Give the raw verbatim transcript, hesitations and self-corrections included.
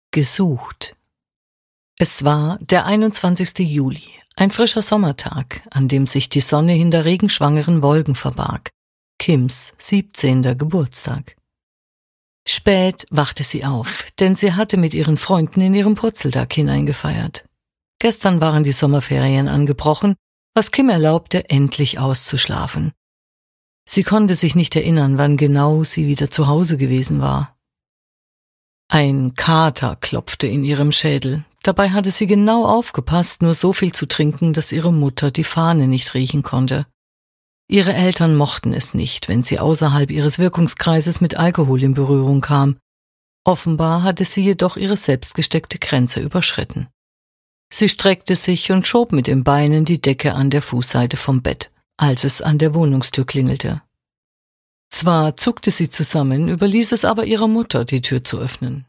Gesucht. Es war der einundzwanzigste Juli, ein frischer Sommertag, an dem sich die Sonne hinter regenschwangeren Wolken verbarg, Kims siebzehnter Geburtstag. Spät wachte sie auf, denn sie hatte mit ihren Freunden in ihrem Purzeltag hineingefeiert. Gestern waren die Sommerferien angebrochen, was Kim erlaubte, endlich auszuschlafen. Sie konnte sich nicht erinnern, wann genau sie wieder zu Hause gewesen war. Ein Kater klopfte in ihrem Schädel. Dabei hatte sie genau aufgepasst, nur so viel zu trinken, dass ihre Mutter die Fahne nicht riechen konnte. Ihre Eltern mochten es nicht, wenn sie außerhalb ihres Wirkungskreises mit Alkohol in Berührung kam. Offenbar hatte sie jedoch ihre selbstgesteckte Grenze überschritten. Sie streckte sich und schob mit den Beinen die Decke an der Fußseite vom Bett, als es an der Wohnungstür klingelte. Zwar zuckte sie zusammen, überließ es aber ihrer Mutter, die Tür zu öffnen.